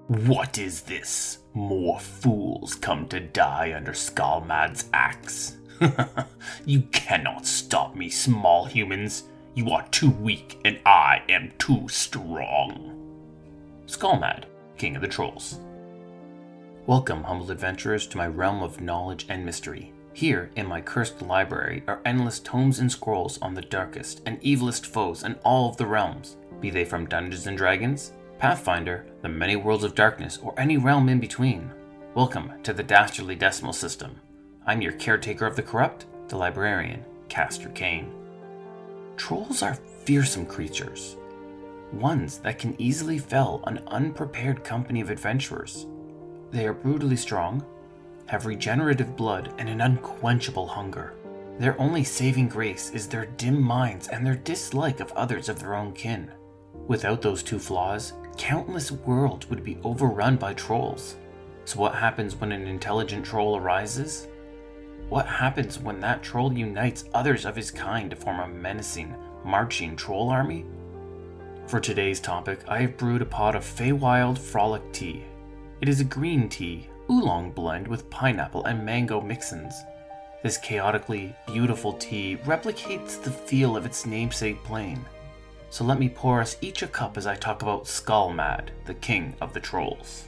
What is this? More fools come to die under Skullmad's axe. You cannot stop me, small humans. You are too weak, and I am too strong. Skullmad, King of the Trolls. Welcome, humble adventurers, to my realm of knowledge and mystery. Here, in my cursed library, are endless tomes and scrolls on the darkest and evilest foes in all of the realms, be they from Dungeons & Dragons, Pathfinder, the many worlds of darkness, or any realm in between. Welcome to the Dastardly Decimal System. I'm your caretaker of the corrupt, the librarian, Castor Kane. Trolls are fearsome creatures, ones that can easily fell an unprepared company of adventurers. They are brutally strong, have regenerative blood, and an unquenchable hunger. Their only saving grace is their dim minds and their dislike of others of their own kin. Without those two flaws, countless worlds would be overrun by trolls. So what happens when an intelligent troll arises? What happens when that troll unites others of his kind to form a menacing, marching troll army? For today's topic, I have brewed a pot of Feywild Frolic tea. It is a green tea, oolong blend with pineapple and mango mix-ins. This chaotically beautiful tea replicates the feel of its namesake plane. So let me pour us each a cup as I talk about Skullmad, the King of the Trolls.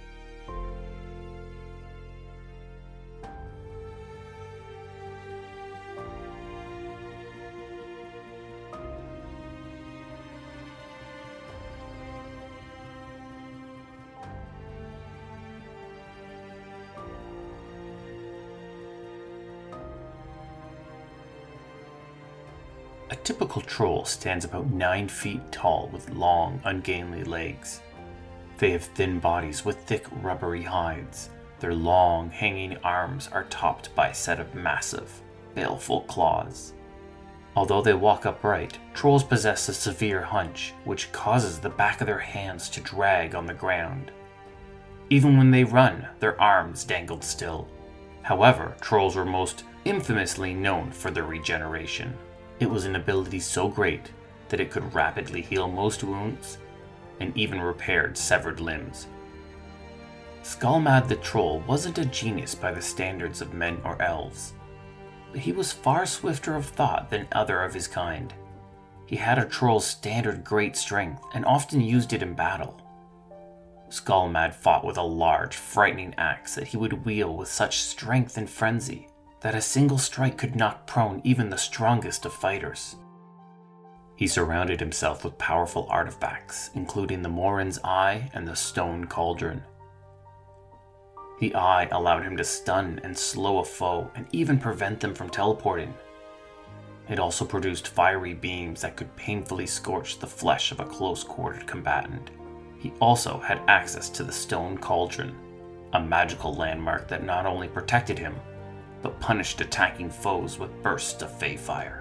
A typical troll stands about 9 feet tall with long, ungainly legs. They have thin bodies with thick, rubbery hides. Their long, hanging arms are topped by a set of massive, baleful claws. Although they walk upright, trolls possess a severe hunch, which causes the back of their hands to drag on the ground. Even when they run, their arms dangled still. However, trolls were most infamously known for their regeneration. It was an ability so great that it could rapidly heal most wounds and even repaired severed limbs. Skullmad the Troll wasn't a genius by the standards of men or elves, but he was far swifter of thought than other of his kind. He had a troll's standard great strength and often used it in battle. Skullmad fought with a large, frightening axe that he would wield with such strength and frenzy that a single strike could knock prone even the strongest of fighters. He surrounded himself with powerful artifacts, including the Morin's Eye and the Stone Cauldron. The eye allowed him to stun and slow a foe and even prevent them from teleporting. It also produced fiery beams that could painfully scorch the flesh of a close-quartered combatant. He also had access to the Stone Cauldron, a magical landmark that not only protected him, but punished attacking foes with bursts of fey fire.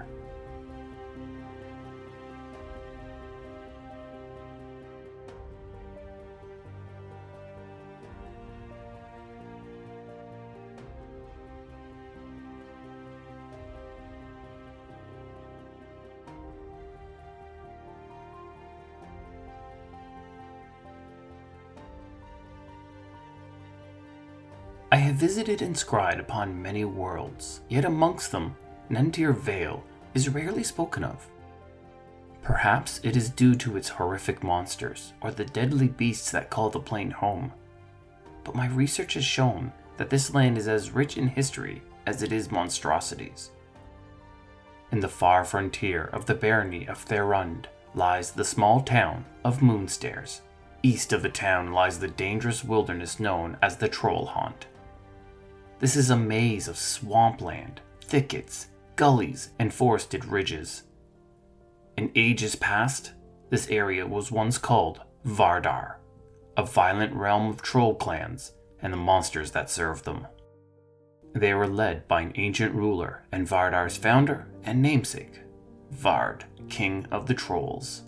I have visited and scryed upon many worlds, yet amongst them, Nentir Vale is rarely spoken of. Perhaps it is due to its horrific monsters, or the deadly beasts that call the plane home. But my research has shown that this land is as rich in history as it is monstrosities. In the far frontier of the barony of Therund lies the small town of Moonstairs. East of the town lies the dangerous wilderness known as the Troll Haunt. This is a maze of swampland, thickets, gullies, and forested ridges. In ages past, this area was once called Vardar, a violent realm of troll clans and the monsters that served them. They were led by an ancient ruler and Vardar's founder and namesake, Vard, King of the Trolls.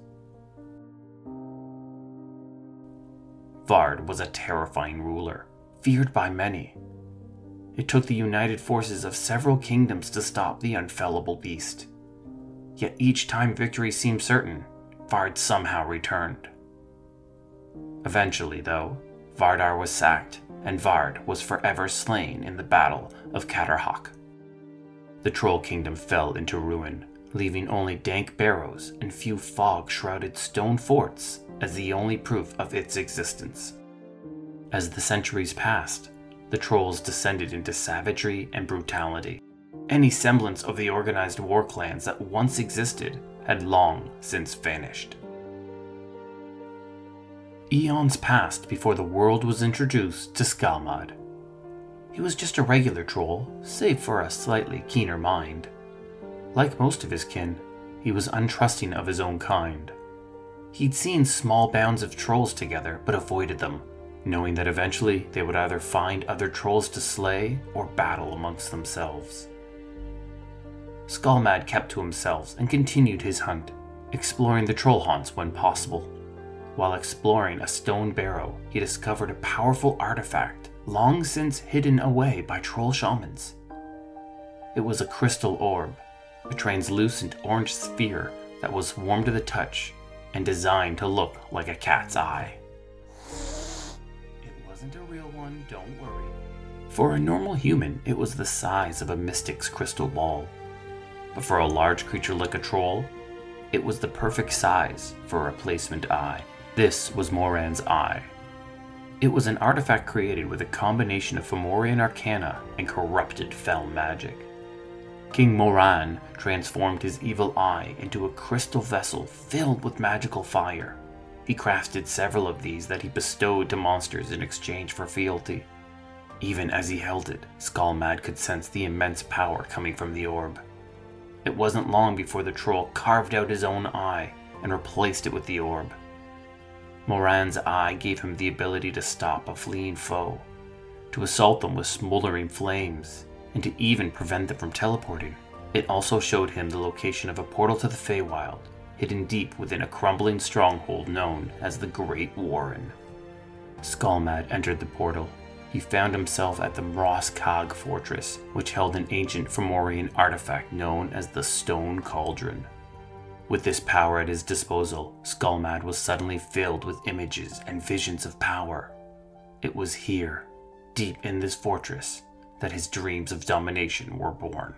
Vard was a terrifying ruler, feared by many. It took the united forces of several kingdoms to stop the unfellable beast. Yet each time victory seemed certain, Vard somehow returned. Eventually, though, Vardar was sacked, and Vard was forever slain in the Battle of Katarhak. The Troll Kingdom fell into ruin, leaving only dank barrows and few fog-shrouded stone forts as the only proof of its existence. As the centuries passed, the Trolls descended into savagery and brutality. Any semblance of the organized war clans that once existed had long since vanished. Eons passed before the world was introduced to Skalmad. He was just a regular troll, save for a slightly keener mind. Like most of his kin, he was untrusting of his own kind. He'd seen small bands of trolls together, but avoided them, knowing that eventually they would either find other trolls to slay or battle amongst themselves. Skalmad kept to himself and continued his hunt, exploring the troll haunts when possible. While exploring a stone barrow, he discovered a powerful artifact long since hidden away by troll shamans. It was a crystal orb, a translucent orange sphere that was warm to the touch and designed to look like a cat's eye. It wasn't a real one, don't worry. For a normal human, it was the size of a mystic's crystal ball. But for a large creature like a troll, it was the perfect size for a replacement eye. This was Moran's eye. It was an artifact created with a combination of Fomorian arcana and corrupted fel magic. King Moran transformed his evil eye into a crystal vessel filled with magical fire. He crafted several of these that he bestowed to monsters in exchange for fealty. Even as he held it, Skalmad could sense the immense power coming from the orb. It wasn't long before the troll carved out his own eye and replaced it with the orb. Moran's eye gave him the ability to stop a fleeing foe, to assault them with smoldering flames, and to even prevent them from teleporting. It also showed him the location of a portal to the Feywild, hidden deep within a crumbling stronghold known as the Great Warren. Skalmad entered the portal. He found himself at the Mross Kag fortress, which held an ancient Fomorian artifact known as the Stone Cauldron. With this power at his disposal, Skalmad was suddenly filled with images and visions of power. It was here, deep in this fortress, that his dreams of domination were born.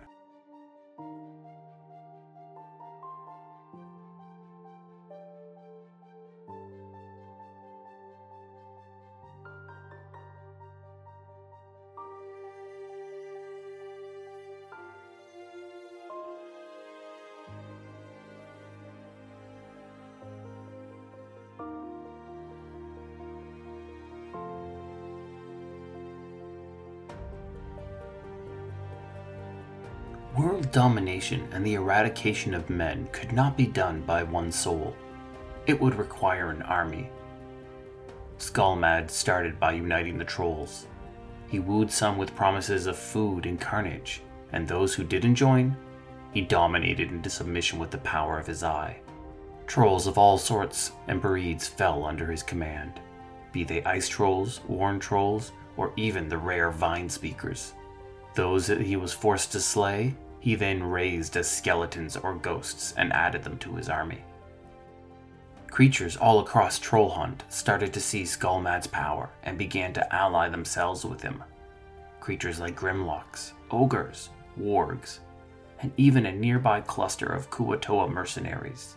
World domination and the eradication of men could not be done by one soul. It would require an army. Skalmad started by uniting the trolls. He wooed some with promises of food and carnage, and those who didn't join, he dominated into submission with the power of his eye. Trolls of all sorts and breeds fell under his command, be they ice trolls, worn trolls, or even the rare vine speakers. Those that he was forced to slay, he then raised as skeletons or ghosts and added them to his army. Creatures all across Trollhunt started to see Skalmad's power and began to ally themselves with him. Creatures like Grimlocks, ogres, wargs, and even a nearby cluster of Kuatoa mercenaries.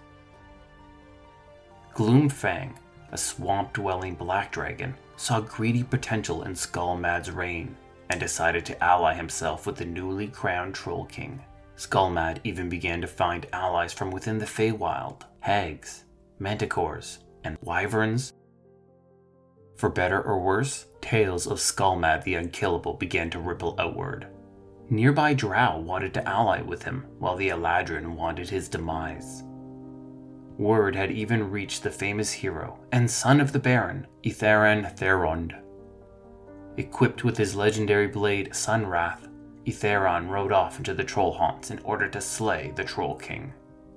Gloomfang, a swamp-dwelling black dragon, saw greedy potential in Skalmad's reign and decided to ally himself with the newly crowned Troll King. Skalmad even began to find allies from within the Feywild, hags, manticores, and wyverns. For better or worse, tales of Skalmad the Unkillable began to ripple outward. Nearby drow wanted to ally with him, while the Eladrin wanted his demise. Word had even reached the famous hero and son of the Baron, Itheran Therond. Equipped with his legendary blade Sunwrath, Itheron rode off into the troll haunts in order to slay the Troll King.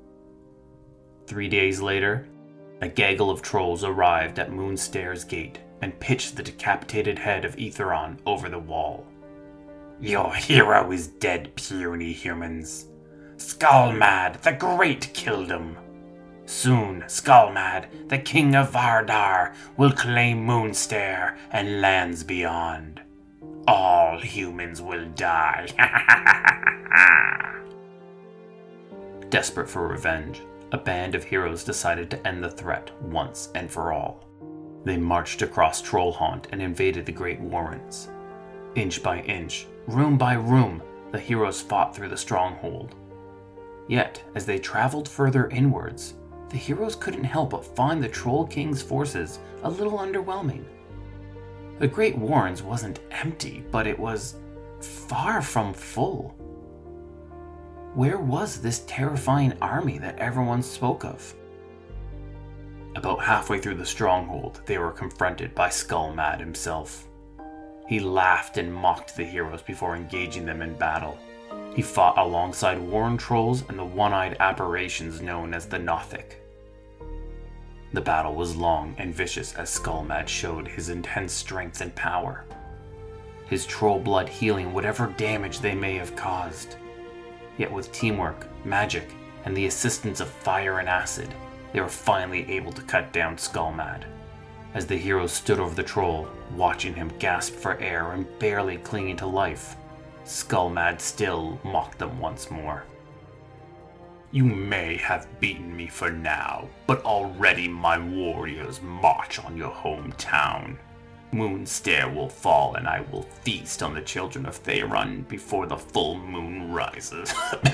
3 days later, a gaggle of trolls arrived at Moonstair's gate and pitched the decapitated head of Itheron over the wall. "Your hero is dead, puny humans. Skalmad the Great killed him." Soon, Skullmad, the king of Vardar, will claim Moonstare and lands beyond. All humans will die. Desperate for revenge, a band of heroes decided to end the threat once and for all. They marched across Trollhaunt and invaded the Great Warrens. Inch by inch, room by room, the heroes fought through the stronghold. Yet, as they traveled further inwards, the heroes couldn't help but find the Troll King's forces a little underwhelming. The Great Warrens wasn't empty, but it was far from full. Where was this terrifying army that everyone spoke of? About halfway through the stronghold, they were confronted by Skullmad himself. He laughed and mocked the heroes before engaging them in battle. He fought alongside Warren Trolls and the one-eyed aberrations known as the Nothic. The battle was long and vicious as Skullmad showed his intense strength and power, his troll blood healing whatever damage they may have caused. Yet with teamwork, magic, and the assistance of fire and acid, they were finally able to cut down Skullmad. As the heroes stood over the troll, watching him gasp for air and barely clinging to life, Skullmad still mocked them once more. You may have beaten me for now, but already my warriors march on your hometown. Moonstare will fall and I will feast on the children of Theron before the full moon rises.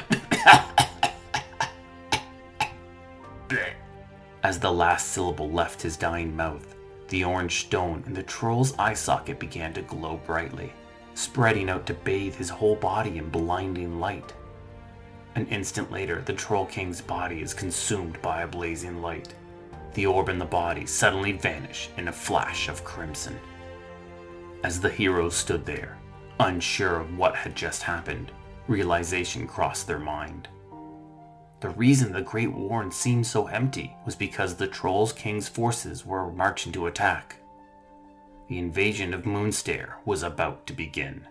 As the last syllable left his dying mouth, the orange stone in the troll's eye socket began to glow brightly, spreading out to bathe his whole body in blinding light. An instant later, the Troll King's body is consumed by a blazing light. The orb in the body suddenly vanished in a flash of crimson. As the heroes stood there, unsure of what had just happened, realization crossed their mind. The reason the Great Warren seemed so empty was because the Troll King's forces were marching to attack. The invasion of Moonstare was about to begin.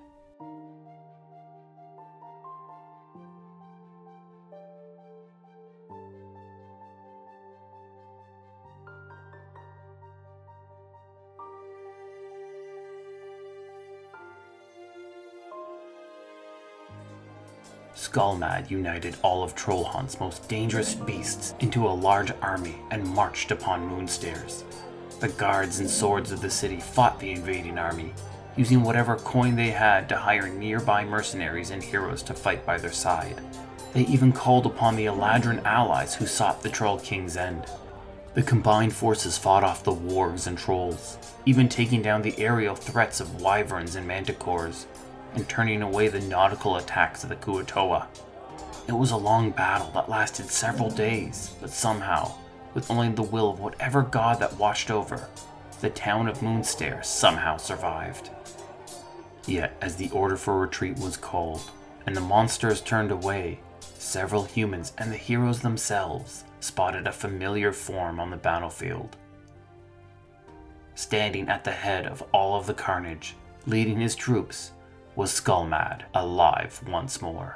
Skullmad united all of Trollhaunt's most dangerous beasts into a large army and marched upon Moonstares. The guards and swords of the city fought the invading army, using whatever coin they had to hire nearby mercenaries and heroes to fight by their side. They even called upon the Eladrin allies who sought the Troll King's end. The combined forces fought off the wargs and trolls, even taking down the aerial threats of wyverns and manticores, and turning away the nautical attacks of the Kuo-toa. It was a long battle that lasted several days, but somehow, with only the will of whatever god that watched over, the town of Moonstare somehow survived. Yet, as the order for retreat was called, and the monsters turned away, several humans and the heroes themselves spotted a familiar form on the battlefield. Standing at the head of all of the carnage, leading his troops, was Skullmad, alive once more.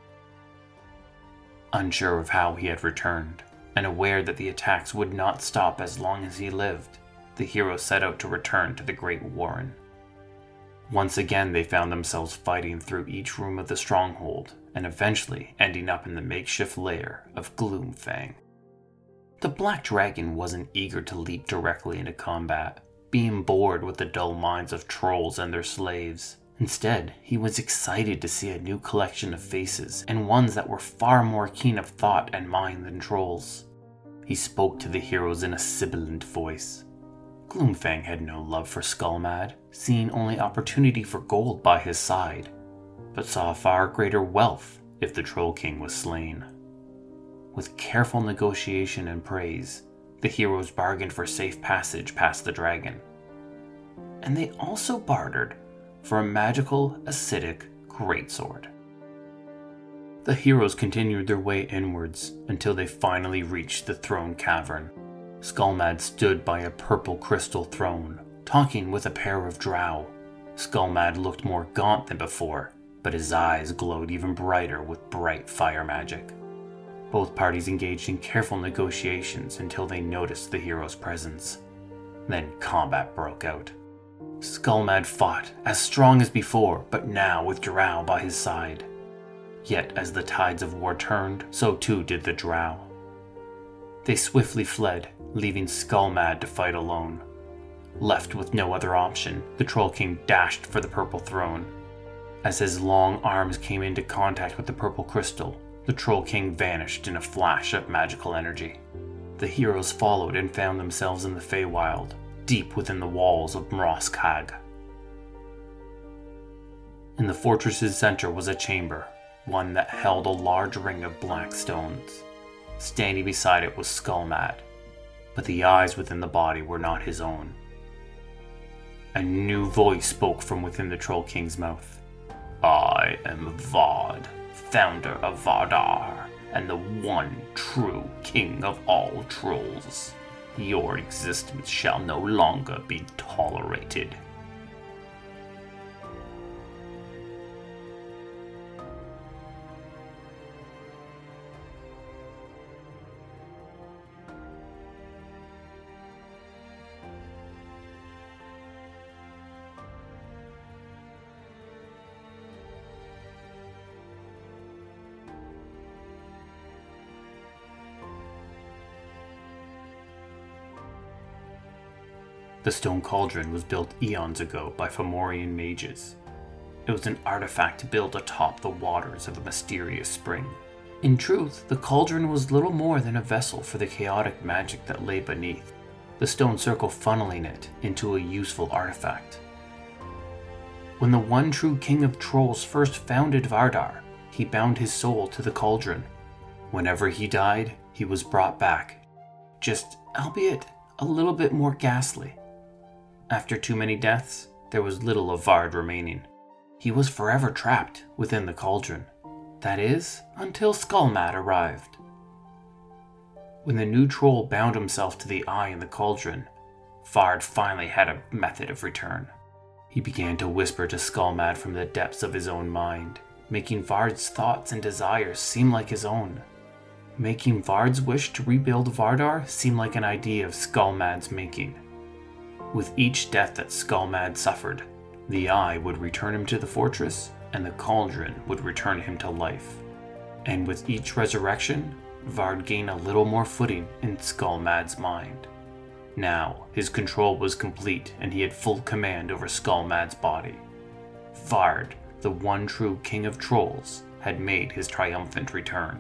Unsure of how he had returned, and aware that the attacks would not stop as long as he lived, the heroes set out to return to the Great Warren. Once again they found themselves fighting through each room of the stronghold, and eventually ending up in the makeshift lair of Gloomfang. The Black Dragon wasn't eager to leap directly into combat, being bored with the dull minds of trolls and their slaves. Instead, he was excited to see a new collection of faces, and ones that were far more keen of thought and mind than trolls. He spoke to the heroes in a sibilant voice. Gloomfang had no love for Skullmad, seeing only opportunity for gold by his side, but saw far greater wealth if the Troll King was slain. With careful negotiation and praise, the heroes bargained for safe passage past the dragon. And they also bartered for a magical, acidic greatsword. The heroes continued their way inwards until they finally reached the throne cavern. Skullmad stood by a purple crystal throne, talking with a pair of drow. Skullmad looked more gaunt than before, but his eyes glowed even brighter with bright fire magic. Both parties engaged in careful negotiations until they noticed the hero's presence. Then combat broke out. Skullmad fought, as strong as before, but now with Drow by his side. Yet as the tides of war turned, so too did the Drow. They swiftly fled, leaving Skullmad to fight alone. Left with no other option, the Troll King dashed for the purple throne. As his long arms came into contact with the purple crystal, the Troll King vanished in a flash of magical energy. The heroes followed and found themselves in the Feywild, deep within the walls of Mroz Kag. In the fortress's center was a chamber, one that held a large ring of black stones. Standing beside it was Skullmad, but the eyes within the body were not his own. A new voice spoke from within the Troll King's mouth. I am Vard, founder of Vardar, and the one true king of all trolls. Your existence shall no longer be tolerated. The stone cauldron was built eons ago by Fomorian mages. It was an artifact built atop the waters of a mysterious spring. In truth, the cauldron was little more than a vessel for the chaotic magic that lay beneath, the stone circle funneling it into a useful artifact. When the one true king of trolls first founded Vardar, he bound his soul to the cauldron. Whenever he died, he was brought back, just albeit a little bit more ghastly. After too many deaths, there was little of Vard remaining. He was forever trapped within the cauldron. That is, until Skullmad arrived. When the new troll bound himself to the eye in the cauldron, Vard finally had a method of return. He began to whisper to Skullmad from the depths of his own mind, making Vard's thoughts and desires seem like his own. Making Vard's wish to rebuild Vardar seem like an idea of Skullmad's making. With each death that Skullmad suffered, the eye would return him to the fortress, and the cauldron would return him to life. And with each resurrection, Vard gained a little more footing in Skullmad's mind. Now, his control was complete, and he had full command over Skullmad's body. Vard, the one true king of trolls, had made his triumphant return.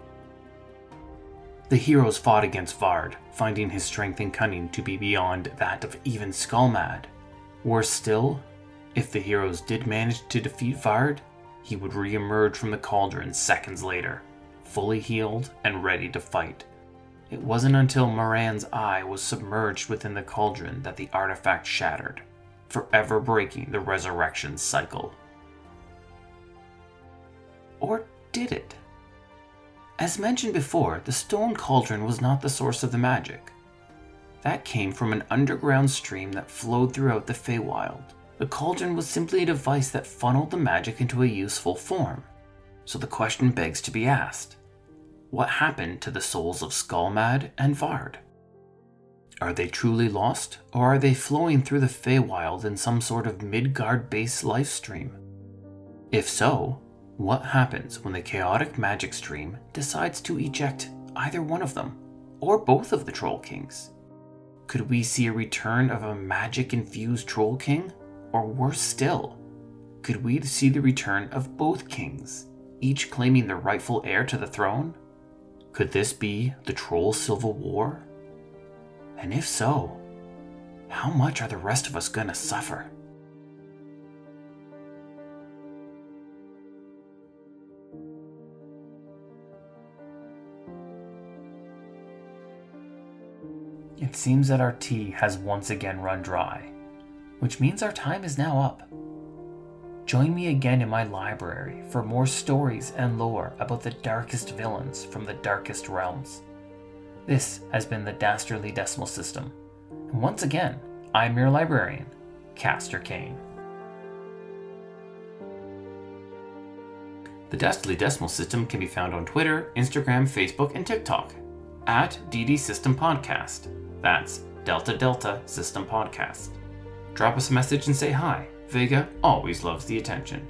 The heroes fought against Vard, finding his strength and cunning to be beyond that of even Skullmad. Worse still, if the heroes did manage to defeat Vard, he would re-emerge from the cauldron seconds later, fully healed and ready to fight. It wasn't until Moran's eye was submerged within the cauldron that the artifact shattered, forever breaking the resurrection cycle. Or did it? As mentioned before, the stone cauldron was not the source of the magic. That came from an underground stream that flowed throughout the Feywild. The cauldron was simply a device that funneled the magic into a useful form. So the question begs to be asked, what happened to the souls of Skullmad and Vard? Are they truly lost, or are they flowing through the Feywild in some sort of Midgard-based life stream? If so, what happens when the chaotic magic stream decides to eject either one of them, or both of the Troll Kings? Could we see a return of a magic-infused Troll King? Or worse still, could we see the return of both kings, each claiming the rightful heir to the throne? Could this be the Troll Civil War? And if so, how much are the rest of us gonna suffer? It seems that our tea has once again run dry, which means our time is now up. Join me again in my library for more stories and lore about the darkest villains from the darkest realms. This has been the Dastardly Decimal System, and once again, I'm your librarian, Castor Kane. The Dastardly Decimal System can be found on Twitter, Instagram, Facebook, and TikTok at DD System Podcast. That's Delta Delta System Podcast. Drop us a message and say hi. Vega always loves the attention.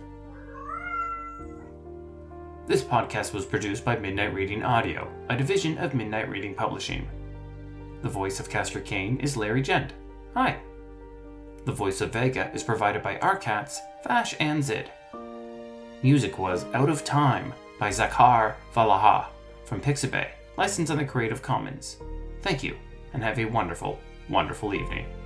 This podcast was produced by Midnight Reading Audio, a division of Midnight Reading Publishing. The voice of Castor Kane is Larry Gent. Hi. The voice of Vega is provided by our cats, Vash and Zid. Music was Out of Time by Zakhar Valaha from Pixabay, licensed under Creative Commons. Thank you, and have a wonderful, wonderful evening.